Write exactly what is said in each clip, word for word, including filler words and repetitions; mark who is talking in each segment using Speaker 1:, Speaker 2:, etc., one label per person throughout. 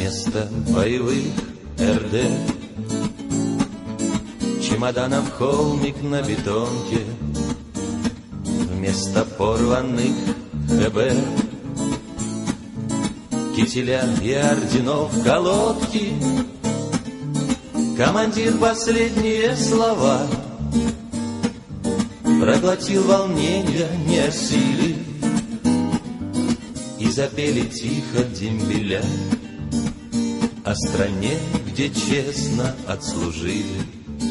Speaker 1: Вместо боевых эр дэ, чемоданов холмик на бетонке, вместо порванных хэ бэ, кителя и орденов колодки. Командир последние слова проглотил волнение, не осилив, и запели тихо дембеля о стране, где честно отслужили.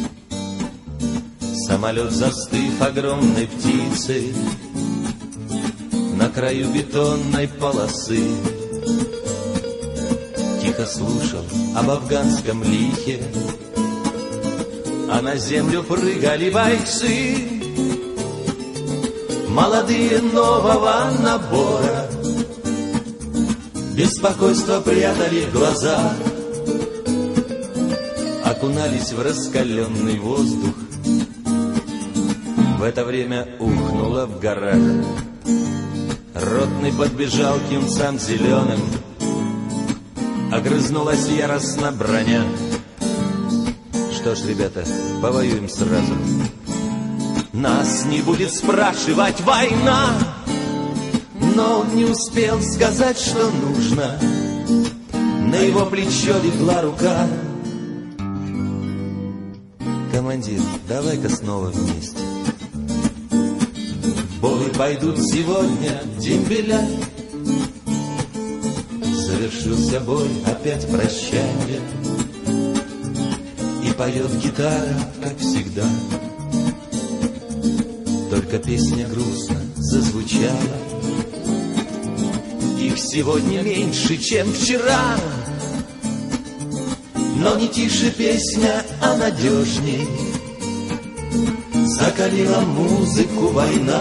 Speaker 1: Самолет, застыв огромной птицей на краю бетонной полосы, тихо слушал об афганском лихе, а на землю прыгали бойцы, молодые нового набора. Беспокойство прятали глаза, окунались в раскаленный воздух. В это время ухнуло в горах. Ротный подбежал к юнцам зеленым, огрызнулась яростно броня. Что ж, ребята, повоюем сразу. Нас не будет спрашивать война. Но он не успел сказать, что нужно. На его плечо легла рука. Командир, давай-ка снова вместе. В бой пойдут сегодня дембеля. Завершился бой, опять прощанье, и поет гитара, как всегда. Только песня грустно зазвучала. Их сегодня меньше, чем вчера. Но не тише песня, а надежней закалила музыку война.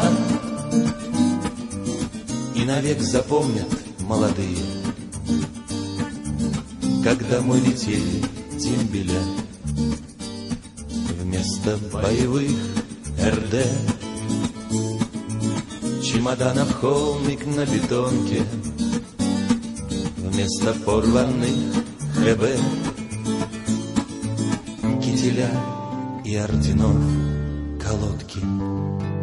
Speaker 1: И навек запомнят молодые, когда мы летели дембеля. Вместо боевых эр дэ, чемоданов холмик на бетонке, вместо порванных хэ бэ, кителя и орденов колодки.